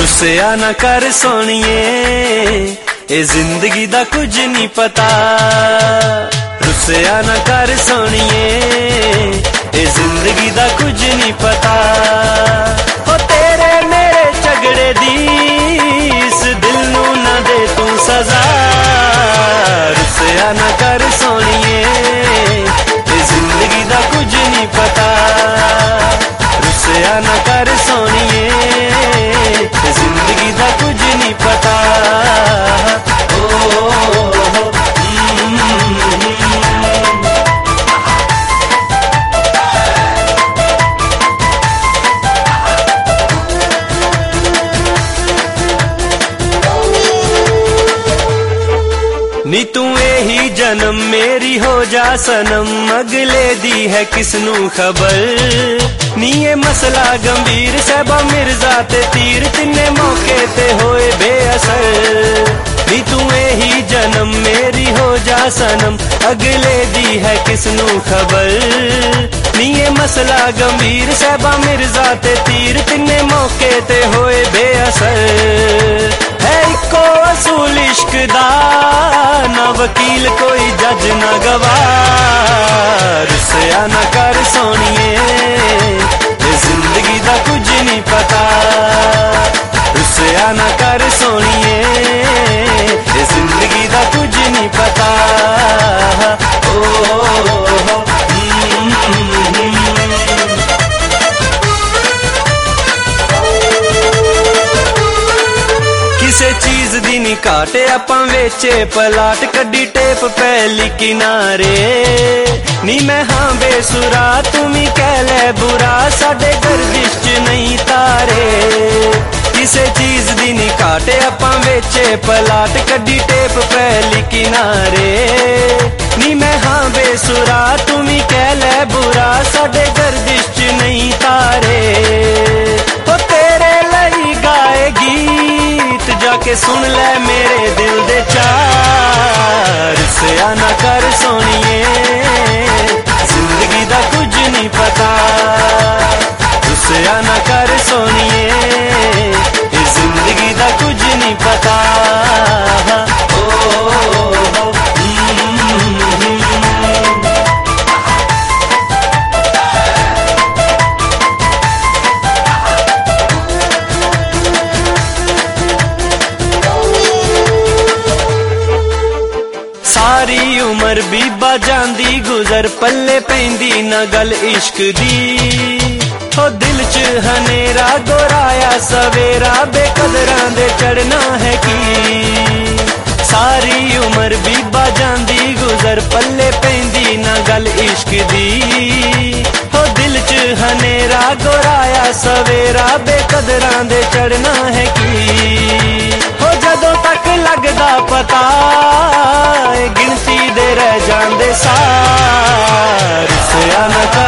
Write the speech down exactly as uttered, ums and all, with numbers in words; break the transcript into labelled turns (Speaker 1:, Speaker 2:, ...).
Speaker 1: रुसिया ना कर सोनिए, ए जिंदगी दा कुछ नहीं पता। रुसिया ना कर सोनिए, ए जिंदगी दा कुछ नहीं पता। हो तेरे मेरे झगड़े दी इस दिल नू ना दे तू सजा। रुसिया ना कर सोनिए, ए जिंदगी दा कुछ नहीं पता। रुसिया ना कर सोनिए, ए जिंदगी दा कुछ नहीं पता। नी तू यही जन्म मेरी हो जा सनम, अगले दी है किसनू खबर। नी ये मसला गंभीर सहबा मिर्जा ते तीर तिन्ने मौके ते होए बेअसर। नी तू यही जन्म मेरी हो जा सनम, अगले दी है किसनू खबर। नी ये मसला गंभीर सहबा मिर्जा ते तीर तिन्ने मौके ते होए बेअसर। है इको असूल इश्क दा, ना वकील कोई जज ना गवाह। रुसिया ना कर सोनिए, ये जिंदगी दा कुछ नहीं पता। रुसिया ना कर सोनिए, ये जिंदगी दा कुछ नहीं पता। ओ, ओ, ओ, ओ किसे चीज दी नी काटे आपां वेचे पलाट, कड्डी टेप पहली किनारे। नी मैं हाँ बेसुरा तुमी कह ले बुरा, साडे गर्दिश च नहीं तारे। किसे चीज दी नी काटे आपां वेचे पलाट, कड्डी टेप पहली किनारे। नी मैं हाँ बेसुरा तुमी कह ले बुरा, साडे गर्दिश च नहीं तारे। हो तेरे लई गाए गीत जाके सुन ले मेरे दिल दे चार। रुसिया ना कर सोनिए, जिंदगी दा कुछ नहीं पता। रुसिया ना कर सोनिए, ये जिंदगी दा कुछ नहीं पता। ओ, ओ, ओ, ओ सारी उमर बीबा जांदी गुजर, पल्ले पैंदी ना गल इश्क दी। हो दिल च हनेरा गोराया सवेरा, बेकदरां दे चढ़ना है की। सारी उमर बीबा जांदी गुजर, पल्ले पैंदी ना गल इश्क दी। हो दिल च हनेरा गोराया सवेरा, बेकदरां दे चढ़ना है की। हो जदों तक लगदा पता, गिनती दे रह जांदे सार। रुसिया ना कर